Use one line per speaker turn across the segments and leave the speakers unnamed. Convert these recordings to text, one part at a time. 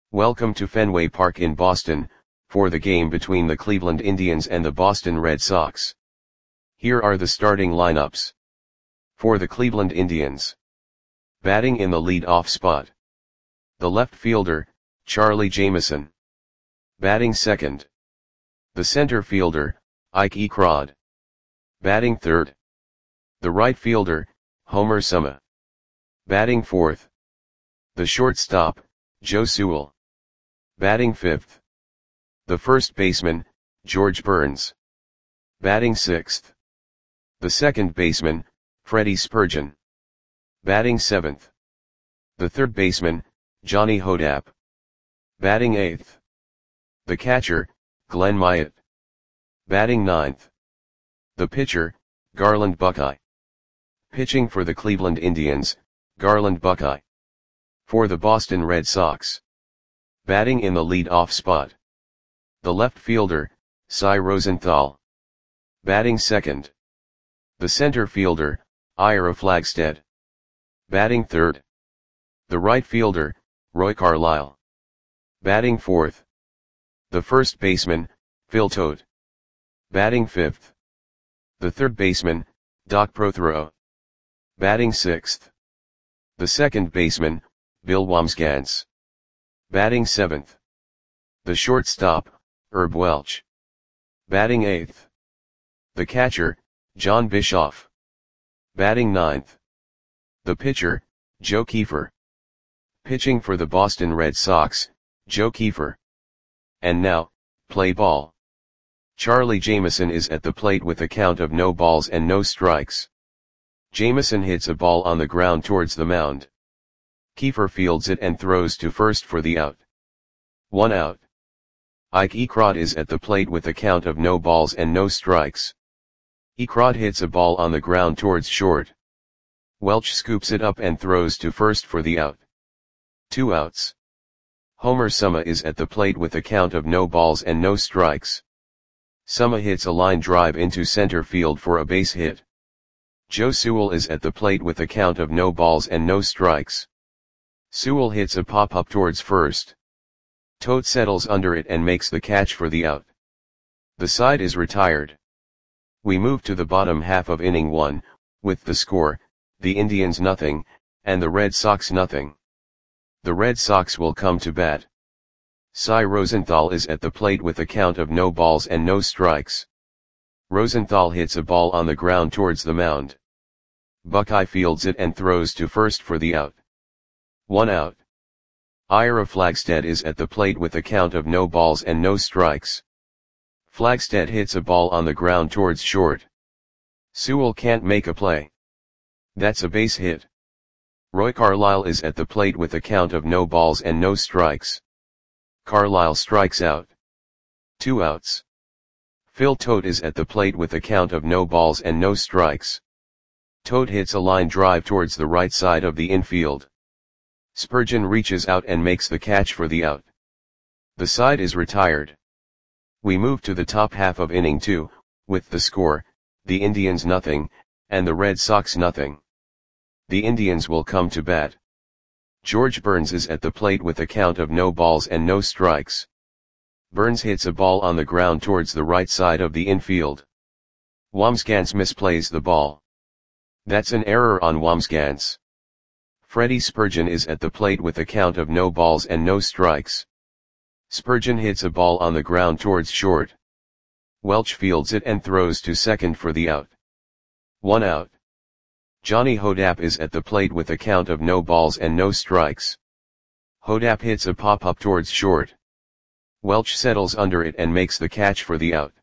Welcome to Fenway Park in Boston, for the game between the Cleveland Indians and the Boston Red Sox. Here are the starting lineups. For the Cleveland Indians. Batting in the lead-off spot. The left fielder, Charlie Jameson. Batting second. The center fielder, Ike Ecrod. Batting third. The right fielder, Homer Suma. Batting fourth. The shortstop, Joe Sewell. Batting fifth. The first baseman, George Burns. Batting sixth. The second baseman, Freddie Spurgeon. Batting seventh. The third baseman, Johnny Hodapp. Batting eighth. The catcher, Glenn Myatt. Batting ninth. The pitcher, Garland Buckeye. Pitching for the Cleveland Indians, Garland Buckeye. For the Boston Red Sox. Batting in the lead-off spot. The left fielder, Cy Rosenthal. Batting second. The center fielder, Ira Flagstead. Batting third. The right fielder, Roy Carlisle. Batting fourth. The first baseman, Phil Todt. Batting fifth. The third baseman, Doc Prothero. Batting sixth. The second baseman, Bill Wambsgans. Batting seventh. The shortstop, Herb Welch. Batting eighth. The catcher, John Bischoff. Batting ninth. The pitcher, Joe Kiefer. Pitching for the Boston Red Sox, Joe Kiefer. And now, play ball. Charlie Jameson is at the plate with a count of no balls and no strikes. Jameson hits a ball on the ground towards the mound. Kiefer fields it and throws to first for the out. 1 out. Ike Ecrod is at the plate with a count of no balls and no strikes. Ecrod hits a ball on the ground towards short. Welch scoops it up and throws to first for the out. 2 outs. Homer Suma is at the plate with a count of no balls and no strikes. Suma hits a line drive into center field for a base hit. Joe Sewell is at the plate with a count of no balls and no strikes. Sewell hits a pop-up towards first. Todt settles under it and makes the catch for the out. The side is retired. We move to the bottom half of inning 1, with the score, the Indians nothing, and the Red Sox nothing. The Red Sox will come to bat. Cy Rosenthal is at the plate with a count of no balls and no strikes. Rosenthal hits a ball on the ground towards the mound. Buckeye fields it and throws to first for the out. 1 out. Ira Flagstead is at the plate with a count of no balls and no strikes. Flagstead hits a ball on the ground towards short. Sewell can't make a play. That's a base hit. Roy Carlisle is at the plate with a count of no balls and no strikes. Carlisle strikes out. 2 outs. Phil Todt is at the plate with a count of no balls and no strikes. Todt hits a line drive towards the right side of the infield. Spurgeon reaches out and makes the catch for the out. The side is retired. We move to the top half of inning 2, with the score, the Indians nothing, and the Red Sox nothing. The Indians will come to bat. George Burns is at the plate with a count of no balls and no strikes. Burns hits a ball on the ground towards the right side of the infield. Wambsgans misplays the ball. That's an error on Wambsgans. Freddie Spurgeon is at the plate with a count of no balls and no strikes. Spurgeon hits a ball on the ground towards short. Welch fields it and throws to second for the out. 1 out. Johnny Hodapp is at the plate with a count of no balls and no strikes. Hodapp hits a pop-up towards short. Welch settles under it and makes the catch for the out.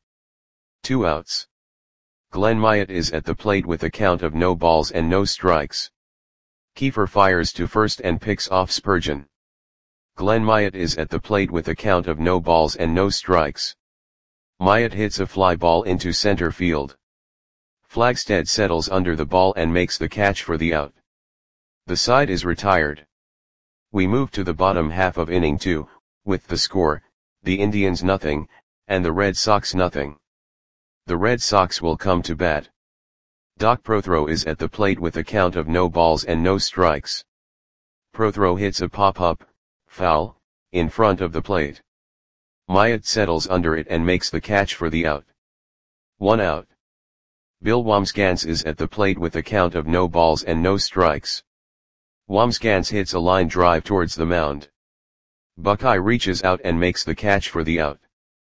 2 outs. Glenn Myatt is at the plate with a count of no balls and no strikes. Kiefer fires to first and picks off Spurgeon. Glenn Myatt is at the plate with a count of no balls and no strikes. Myatt hits a fly ball into center field. Flagstead settles under the ball and makes the catch for the out. The side is retired. We move to the bottom half of inning 2, with the score, the Indians nothing, and the Red Sox nothing. The Red Sox will come to bat. Doc Prothero is at the plate with a count of no balls and no strikes. Prothero hits a pop-up, foul, in front of the plate. Myatt settles under it and makes the catch for the out. 1 out. Bill Wambsgans is at the plate with a count of no balls and no strikes. Wambsgans hits a line drive towards the mound. Buckeye reaches out and makes the catch for the out.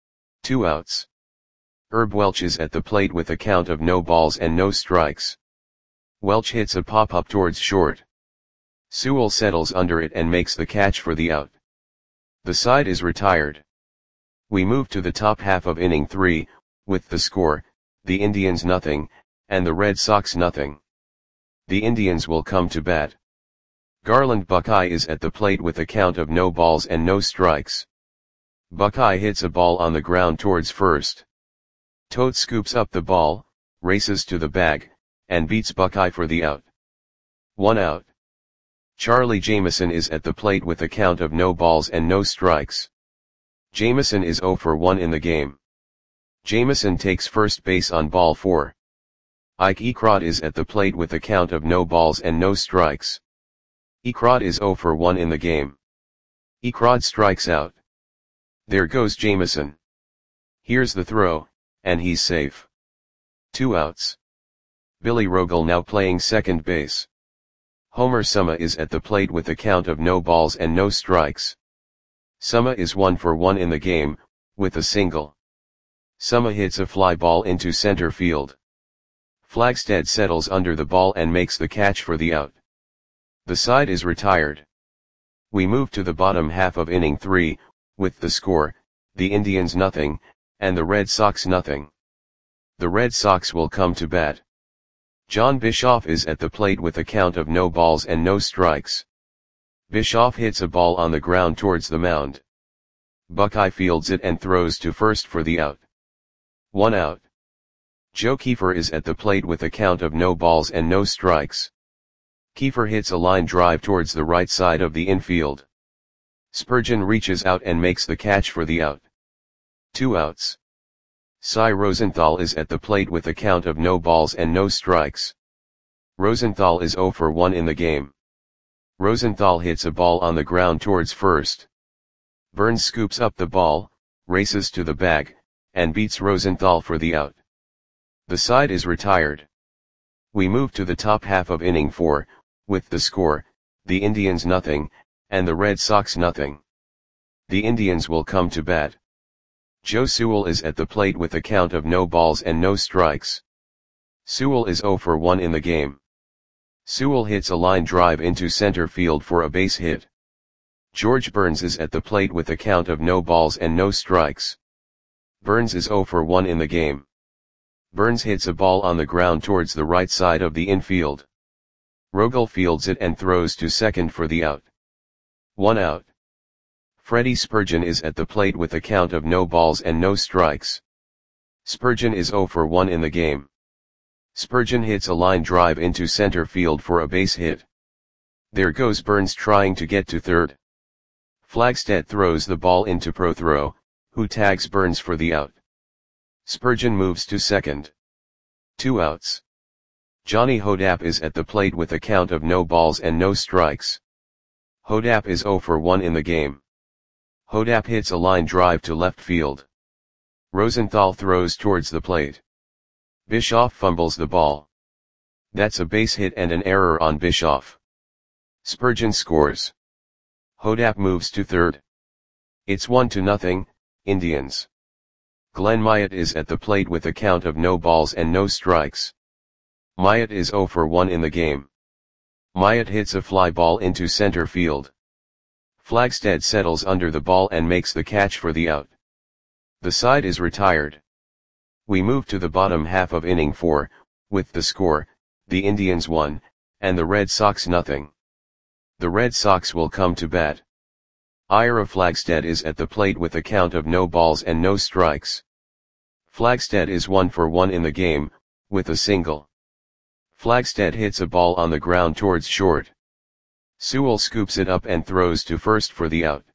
2 outs. Herb Welch is at the plate with a count of no balls and no strikes. Welch hits a pop-up towards short. Sewell settles under it and makes the catch for the out. The side is retired. We move to the top half of inning 3, with the score, the Indians nothing, and the Red Sox nothing. The Indians will come to bat. Garland Buckeye is at the plate with a count of no balls and no strikes. Buckeye hits a ball on the ground towards first. Tote scoops up the ball, races to the bag, and beats Buckeye for the out. 1 out. Charlie Jameson is at the plate with a count of no balls and no strikes. Jameson is 0 for 1 in the game. Jameson takes first base on ball 4. Ike Ecrod is at the plate with a count of no balls and no strikes. Ecrod is 0 for 1 in the game. Ecrod strikes out. There goes Jameson. Here's the throw, and he's safe. 2 outs. Billy Rogel now playing second base. Homer Suma is at the plate with a count of no balls and no strikes. Suma is 1 for 1 in the game, with a single. Suma hits a fly ball into center field. Flagstead settles under the ball and makes the catch for the out. The side is retired. We move to the bottom half of inning 3, with the score, the Indians nothing, and the Red Sox nothing. The Red Sox will come to bat. John Bischoff is at the plate with a count of no balls and no strikes. Bischoff hits a ball on the ground towards the mound. Buckeye fields it and throws to first for the out. 1 out. Joe Kiefer is at the plate with a count of no balls and no strikes. Kiefer hits a line drive towards the right side of the infield. Spurgeon reaches out and makes the catch for the out. 2 outs. Cy Rosenthal is at the plate with a count of no balls and no strikes. Rosenthal is 0 for 1 in the game. Rosenthal hits a ball on the ground towards first. Burns scoops up the ball, races to the bag, and beats Rosenthal for the out. The side is retired. We move to the top half of inning 4, with the score, the Indians nothing, and the Red Sox nothing. The Indians will come to bat. Joe Sewell is at the plate with a count of no balls and no strikes. Sewell is 0 for 1 in the game. Sewell hits a line drive into center field for a base hit. George Burns is at the plate with a count of no balls and no strikes. Burns is 0 for 1 in the game. Burns hits a ball on the ground towards the right side of the infield. Rogel fields it and throws to second for the out. 1 out. Freddie Spurgeon is at the plate with a count of no balls and no strikes. Spurgeon is 0 for 1 in the game. Spurgeon hits a line drive into center field for a base hit. There goes Burns trying to get to third. Flagstead throws the ball into Prothero, who tags Burns for the out. Spurgeon moves to second. 2 outs. Johnny Hodapp is at the plate with a count of no balls and no strikes. Hodapp is 0 for 1 in the game. Hodapp hits a line drive to left field. Rosenthal throws towards the plate. Bischoff fumbles the ball. That's a base hit and an error on Bischoff. Spurgeon scores. Hodapp moves to third. It's 1-0, Indians. Glenn Myatt is at the plate with a count of no balls and no strikes. Myatt is 0 for 1 in the game. Myatt hits a fly ball into center field. Flagstead settles under the ball and makes the catch for the out. The side is retired. We move to the bottom half of inning 4, with the score, the Indians 1, and the Red Sox nothing. The Red Sox will come to bat. Ira Flagstead is at the plate with a count of no balls and no strikes. Flagstead is 1 for 1 in the game, with a single. Flagstead hits a ball on the ground towards short. Sewell scoops it up and throws to first for the out.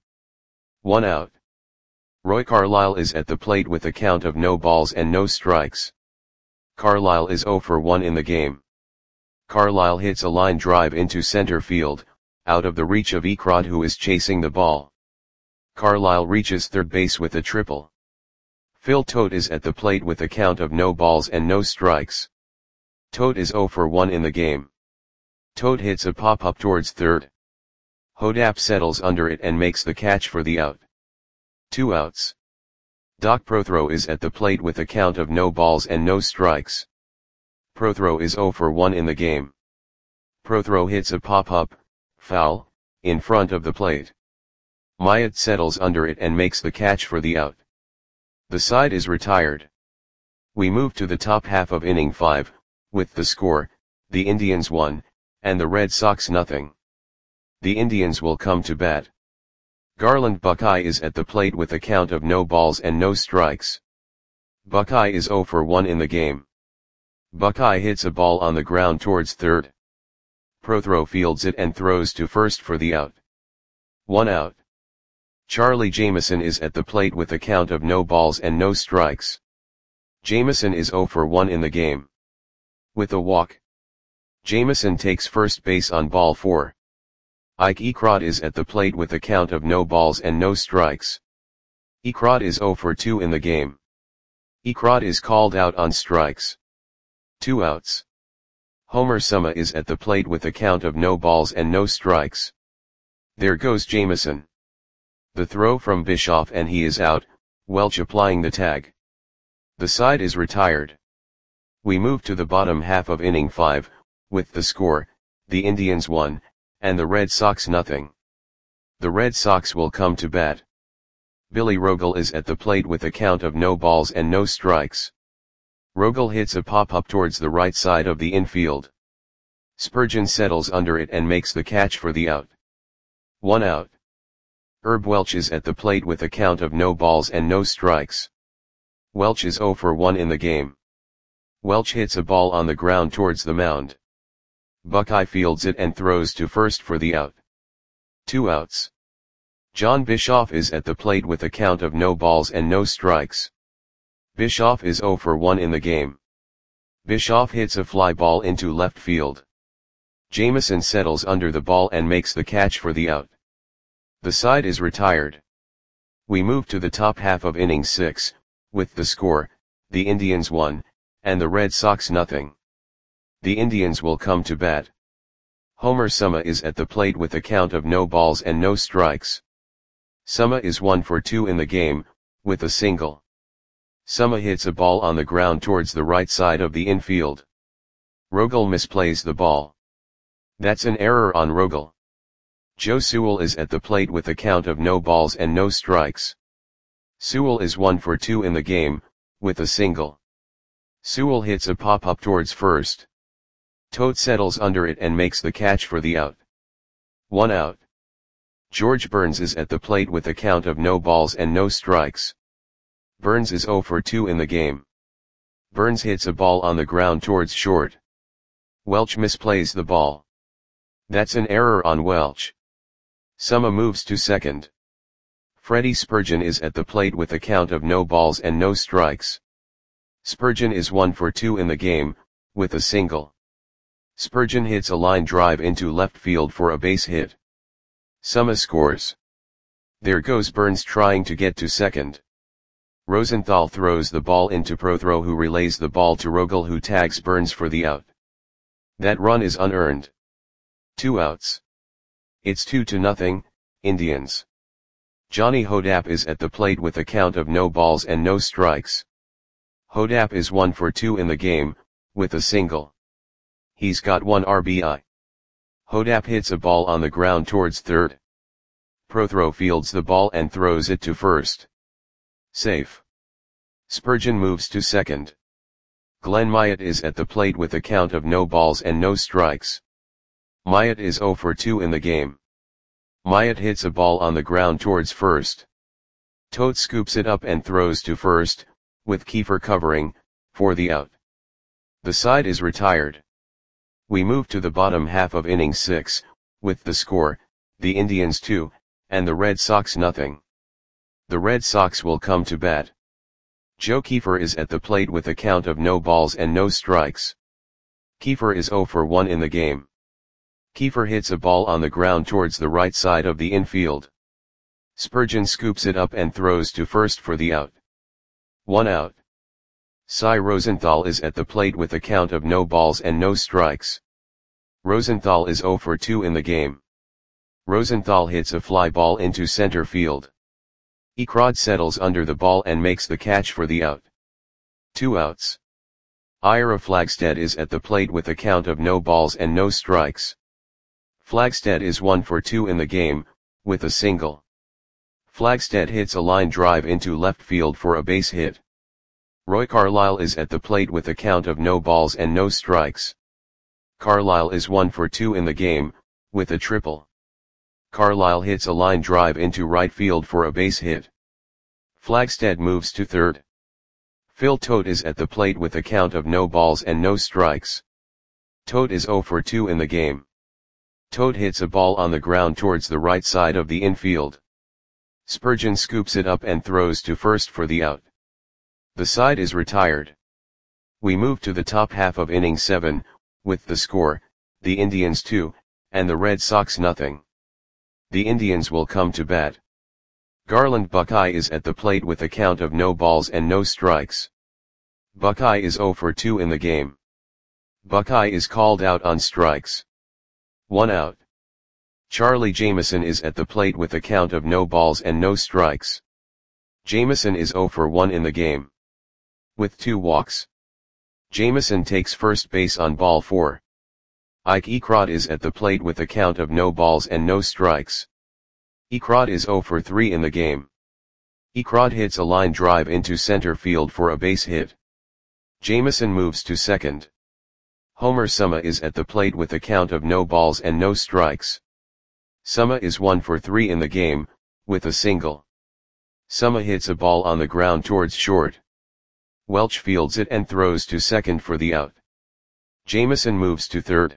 1 out. Roy Carlisle is at the plate with a count of no balls and no strikes. Carlisle is 0 for 1 in the game. Carlisle hits a line drive into center field, out of the reach of Ecrod, who is chasing the ball. Carlisle reaches third base with a triple. Phil Tote is at the plate with a count of no balls and no strikes. Tote is 0 for 1 in the game. Tote hits a pop-up towards third. Hodap settles under it and makes the catch for the out. 2 outs. Doc Prothro is at the plate with a count of no balls and no strikes. Prothro is 0 for 1 in the game. Prothro hits a pop-up, foul, in front of the plate. Myatt settles under it and makes the catch for the out. The side is retired. We move to the top half of inning 5, with the score, the Indians 1, and the Red Sox nothing. The Indians will come to bat. Garland Buckeye is at the plate with a count of no balls and no strikes. Buckeye is 0 for 1 in the game. Buckeye hits a ball on the ground towards third. Prothro fields it and throws to first for the out. 1 out. Charlie Jameson is at the plate with a count of no balls and no strikes. Jameson is 0 for 1 in the game. With a walk, Jameson takes first base on ball 4. Ike Ekrod is at the plate with a count of no balls and no strikes. Ekrod is 0 for 2 in the game. Ekrod is called out on strikes. 2 outs. Homer Suma is at the plate with a count of no balls and no strikes. There goes Jameson. The throw from Bischoff and he is out, Welch applying the tag. The side is retired. We move to the bottom half of inning 5, with the score, the Indians 1, and the Red Sox nothing. The Red Sox will come to bat. Billy Rogel is at the plate with a count of no balls and no strikes. Rogel hits a pop-up towards the right side of the infield. Spurgeon settles under it and makes the catch for the out. 1 out. Herb Welch is at the plate with a count of no balls and no strikes. Welch is 0 for 1 in the game. Welch hits a ball on the ground towards the mound. Buckeye fields it and throws to first for the out. 2 outs. John Bischoff is at the plate with a count of no balls and no strikes. Bischoff is 0 for 1 in the game. Bischoff hits a fly ball into left field. Jameson settles under the ball and makes the catch for the out. The side is retired. We move to the top half of inning 6, with the score, the Indians 1, and the Red Sox nothing. The Indians will come to bat. Homer Suma is at the plate with a count of no balls and no strikes. Suma is 1 for 2 in the game, with a single. Suma hits a ball on the ground towards the right side of the infield. Rogel misplays the ball. That's an error on Rogel. Joe Sewell is at the plate with a count of no balls and no strikes. Sewell is 1 for 2 in the game, with a single. Sewell hits a pop-up towards first. Tote settles under it and makes the catch for the out. 1 out. George Burns is at the plate with a count of no balls and no strikes. Burns is 0 for 2 in the game. Burns hits a ball on the ground towards short. Welch misplays the ball. That's an error on Welch. Suma moves to second. Freddie Spurgeon is at the plate with a count of no balls and no strikes. Spurgeon is 1 for 2 in the game, with a single. Spurgeon hits a line drive into left field for a base hit. Suma scores. There goes Burns trying to get to second. Rosenthal throws the ball into Prothro, who relays the ball to Rogel, who tags Burns for the out. That run is unearned. 2 outs. It's 2-0, Indians. Johnny Hodap is at the plate with a count of no balls and no strikes. Hodap is 1 for 2 in the game, with a single. He's got 1 RBI. Hodap hits a ball on the ground towards third. Prothro fields the ball and throws it to first. Safe. Spurgeon moves to second. Glenn Myatt is at the plate with a count of no balls and no strikes. Myatt is 0 for 2 in the game. Myatt hits a ball on the ground towards first. Tote scoops it up and throws to first, with Kiefer covering, for the out. The side is retired. We move to the bottom half of inning 6, with the score, the Indians 2, and the Red Sox nothing. The Red Sox will come to bat. Joe Kiefer is at the plate with a count of no balls and no strikes. Kiefer is 0 for 1 in the game. Kiefer hits a ball on the ground towards the right side of the infield. Spurgeon scoops it up and throws to first for the out. 1 out. Cy Rosenthal is at the plate with a count of no balls and no strikes. Rosenthal is 0 for 2 in the game. Rosenthal hits a fly ball into center field. Ekrod settles under the ball and makes the catch for the out. 2 outs. Ira Flagstead is at the plate with a count of no balls and no strikes. Flagstead is 1 for 2 in the game, with a single. Flagstead hits a line drive into left field for a base hit. Roy Carlisle is at the plate with a count of no balls and no strikes. Carlisle is 1 for 2 in the game, with a triple. Carlisle hits a line drive into right field for a base hit. Flagstead moves to third. Phil Tote is at the plate with a count of no balls and no strikes. Tote is 0 for 2 in the game. Tote hits a ball on the ground towards the right side of the infield. Spurgeon scoops it up and throws to first for the out. The side is retired. We move to the top half of inning 7, with the score, the Indians 2, and the Red Sox nothing. The Indians will come to bat. Garland Buckeye is at the plate with a count of no balls and no strikes. Buckeye is 0 for 2 in the game. Buckeye is called out on strikes. 1 out. Charlie Jameson is at the plate with a count of no balls and no strikes. Jameson is 0 for 1 in the game. With 2 walks. Jameson takes first base on ball 4. Ike Ekrod is at the plate with a count of no balls and no strikes. Ekrod is 0 for 3 in the game. Ekrod hits a line drive into center field for a base hit. Jameson moves to second. Homer Summa is at the plate with a count of no balls and no strikes. Summa is 1 for 3 in the game, with a single. Summa hits a ball on the ground towards short. Welch fields it and throws to second for the out. Jameson moves to third.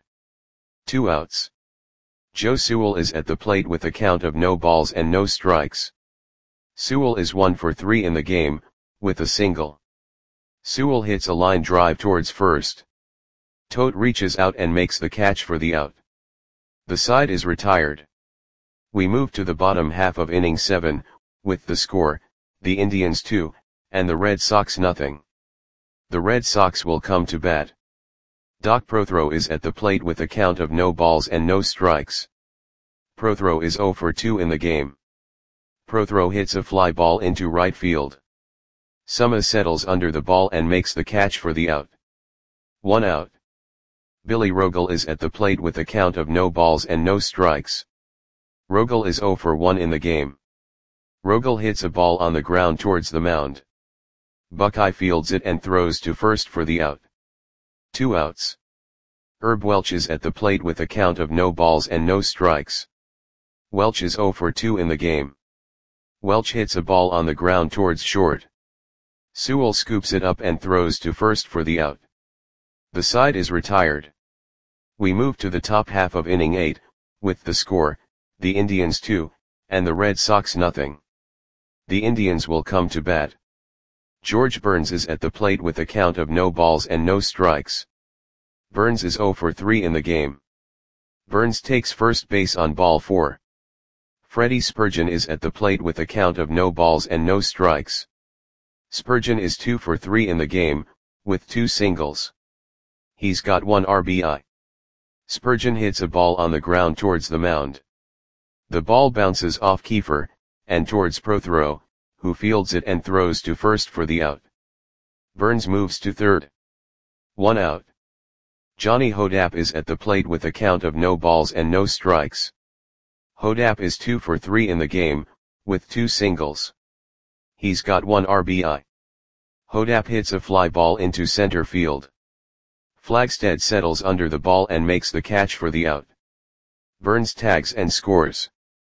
2 outs. Joe Sewell is at the plate with a count of no balls and no strikes. Sewell is 1 for 3 in the game, with a single. Sewell hits a line drive towards first. Tote reaches out and makes the catch for the out. The side is retired. We move to the bottom half of inning 7, with the score, the Indians 2, and the Red Sox nothing. The Red Sox will come to bat. Doc Prothro is at the plate with a count of no balls and no strikes. Prothro is 0 for 2 in the game. Prothro hits a fly ball into right field. Summa settles under the ball and makes the catch for the out. 1 out. Billy Rogel is at the plate with a count of no balls and no strikes. Rogel is 0 for 1 in the game. Rogel hits a ball on the ground towards the mound. Buckeye fields it and throws to first for the out. 2 outs. Herb Welch is at the plate with a count of no balls and no strikes. Welch is 0 for 2 in the game. Welch hits a ball on the ground towards short. Sewell scoops it up and throws to first for the out. The side is retired. We move to the top half of inning 8, with the score, the Indians 2, and the Red Sox nothing. The Indians will come to bat. George Burns is at the plate with a count of no balls and no strikes. Burns is 0 for 3 in the game. Burns takes first base on ball 4. Freddie Spurgeon is at the plate with a count of no balls and no strikes. Spurgeon is 2 for 3 in the game, with 2 singles. He's got 1 RBI. Spurgeon hits a ball on the ground towards the mound. The ball bounces off Kiefer, and towards Prothro, who fields it and throws to first for the out. Burns moves to third. 1 out. Johnny Hodap is at the plate with a count of no balls and no strikes. Hodap is 2 for 3 in the game, with 2 singles. He's got 1 RBI. Hodap hits a fly ball into center field. Flagstead settles under the ball and makes the catch for the out. Burns tags and scores.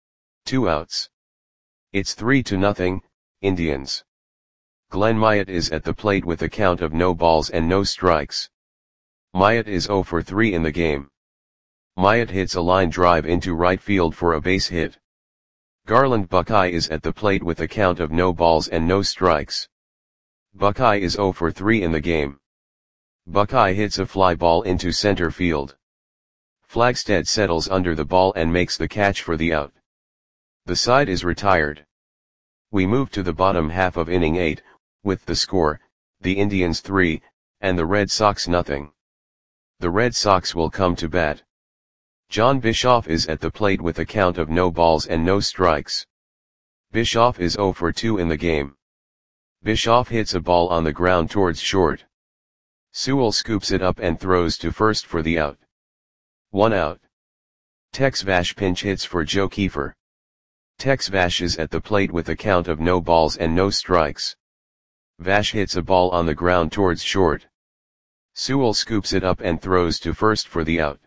2 outs. It's 3-0, Indians. Glenn Myatt is at the plate with a count of no balls and no strikes. Myatt is 0 for 3 in the game. Myatt hits a line drive into right field for a base hit. Garland Buckeye is at the plate with a count of no balls and no strikes. Buckeye is 0 for 3 in the game. Buckeye hits a fly ball into center field. Flagstead settles under the ball and makes the catch for the out. The side is retired. We move to the bottom half of inning 8, with the score, the Indians 3, and the Red Sox nothing. The Red Sox will come to bat. John Bischoff is at the plate with a count of no balls and no strikes. Bischoff is 0 for 2 in the game. Bischoff hits a ball on the ground towards short. Sewell scoops it up and throws to first for the out. 1 out. Tex Vash pinch hits for Joe Kiefer. Tex Vash is at the plate with a count of no balls and no strikes. Vash hits a ball on the ground towards short. Sewell scoops it up and throws to first for the out.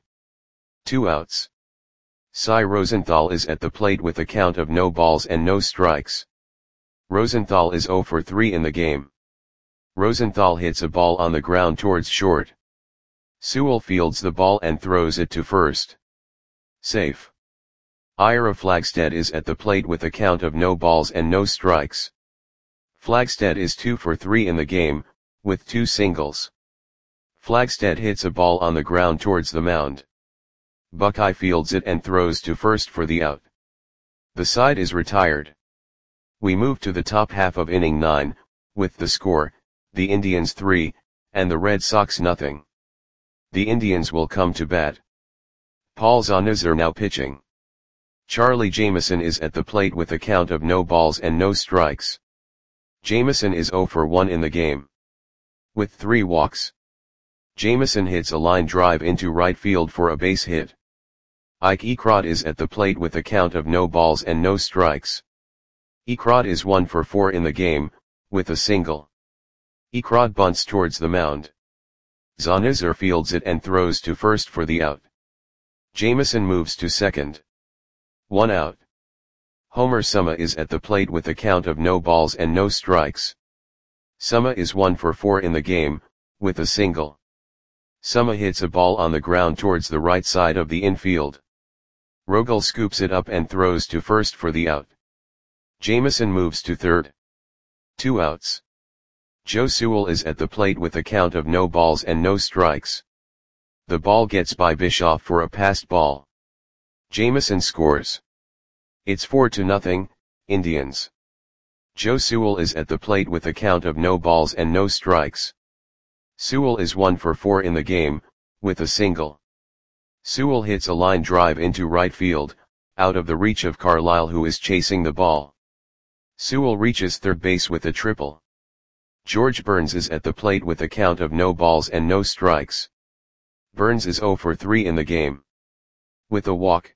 2 outs. Cy Rosenthal is at the plate with a count of no balls and no strikes. Rosenthal is 0 for 3 in the game. Rosenthal hits a ball on the ground towards short. Sewell fields the ball and throws it to first. Safe. Ira Flagstead is at the plate with a count of no balls and no strikes. Flagstead is 2 for 3 in the game, with 2 singles. Flagstead hits a ball on the ground towards the mound. Buckeye fields it and throws to first for the out. The side is retired. We move to the top half of inning 9, with the score, the Indians 3, and the Red Sox nothing. The Indians will come to bat. Paul Zunizner now pitching. Charlie Jameson is at the plate with a count of no balls and no strikes. Jameson is 0 for 1 in the game. With 3 walks. Jameson hits a line drive into right field for a base hit. Ike Ecrod is at the plate with a count of no balls and no strikes. Ecrod is 1 for 4 in the game, with a single. Ecrod bunts towards the mound. Zunizner fields it and throws to first for the out. Jameson moves to second. 1 out. Homer Summa is at the plate with a count of no balls and no strikes. Summa is 1 for 4 in the game, with a single. Summa hits a ball on the ground towards the right side of the infield. Rogel scoops it up and throws to first for the out. Jameson moves to third. 2 outs. Joe Sewell is at the plate with a count of no balls and no strikes. The ball gets by Bischoff for a passed ball. Jameson scores. It's 4-0, Indians. Joe Sewell is at the plate with a count of no balls and no strikes. Sewell is 1 for 4 in the game, with a single. Sewell hits a line drive into right field, out of the reach of Carlisle, who is chasing the ball. Sewell reaches third base with a triple. George Burns is at the plate with a count of no balls and no strikes. Burns is 0 for 3 in the game. With a walk.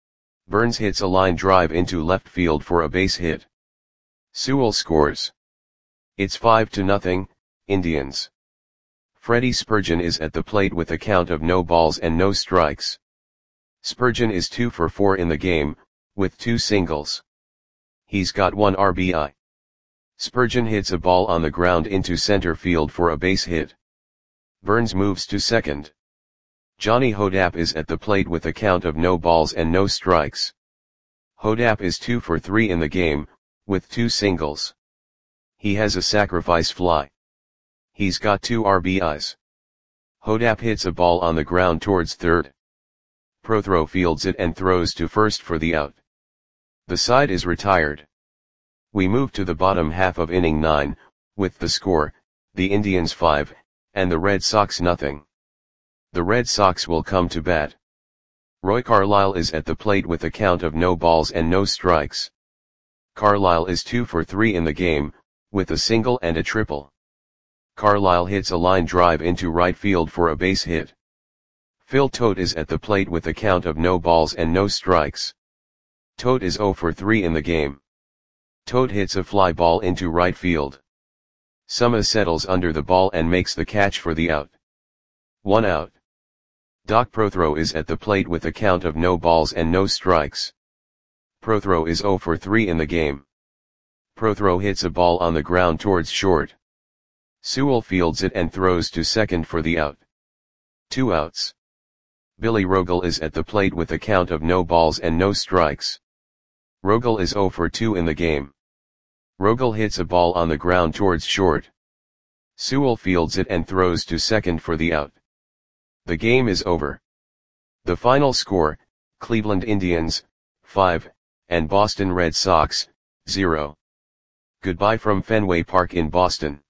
Burns hits a line drive into left field for a base hit. Sewell scores. It's 5-0, Indians. Freddie Spurgeon is at the plate with a count of no balls and no strikes. Spurgeon is 2 for 4 in the game, with 2 singles. He's got 1 RBI. Spurgeon hits a ball on the ground into center field for a base hit. Burns moves to second. Johnny Hodapp is at the plate with a count of no balls and no strikes. Hodapp is 2 for 3 in the game, with 2 singles. He has a sacrifice fly. He's got 2 RBIs. Hodapp hits a ball on the ground towards third. Prothro fields it and throws to first for the out. The side is retired. We move to the bottom half of inning 9, with the score, the Indians 5, and the Red Sox nothing. The Red Sox will come to bat. Roy Carlisle is at the plate with a count of no balls and no strikes. Carlisle is 2 for 3 in the game, with a single and a triple. Carlisle hits a line drive into right field for a base hit. Phil Tote is at the plate with a count of no balls and no strikes. Tote is 0 for 3 in the game. Tote hits a fly ball into right field. Summa settles under the ball and makes the catch for the out. 1 out. Doc Prothro is at the plate with a count of no balls and no strikes. Prothro is 0 for 3 in the game. Prothro hits a ball on the ground towards short. Sewell fields it and throws to second for the out. 2 outs. Billy Rogel is at the plate with a count of no balls and no strikes. Rogel is 0 for 2 in the game. Rogel hits a ball on the ground towards short. Sewell fields it and throws to second for the out. The game is over. The final score, Cleveland Indians, 5, and Boston Red Sox, 0. Goodbye from Fenway Park in Boston.